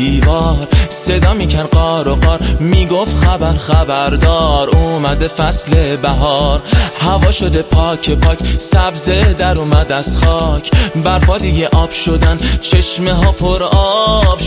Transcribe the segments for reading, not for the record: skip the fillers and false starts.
دیوار صدا میکرد قار و قار، میگفت خبردار اومده فصل بهار. هوا شده پاک پاک، سبزه در اومد از خاک، برفا دیگه آب شدن، چشمه ها پر آب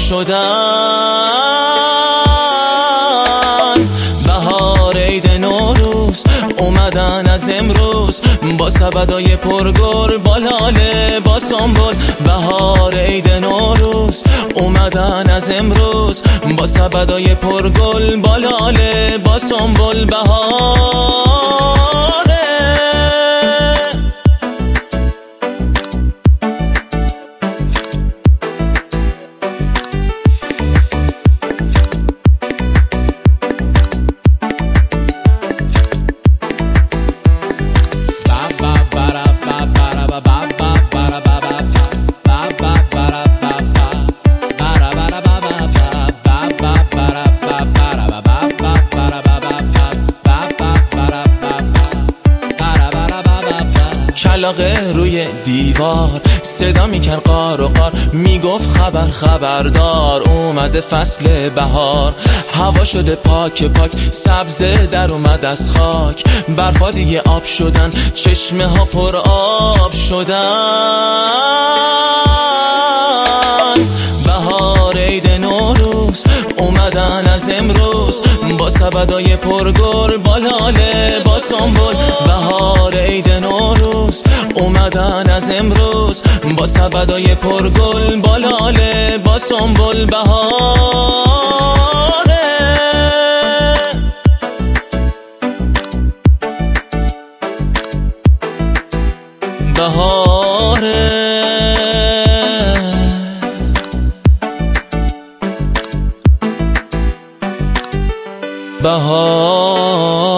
شدن. بهار عید نوروز اومدن از امروز، با سبدای پرگل با لاله با سنبل. بهار عید نوروز اومدن از امروز، با سبدای پرگل با لاله با سنبل. کلاغه روی دیوار صدا میکرد قار و قار، میگفت خبردار اومده فصل بهار. هوا شده پاک پاک، سبزه در اومد از خاک، برفا دیگه آب شدن، چشمه ها پر آب شدن. بهار عید نوروز اومدن از امروز، با سبدای پرگل با لاله با سنبل. بهار عید نوروز اومدن از امروز، با سبدای پرگل با لاله با سنبل. بهاره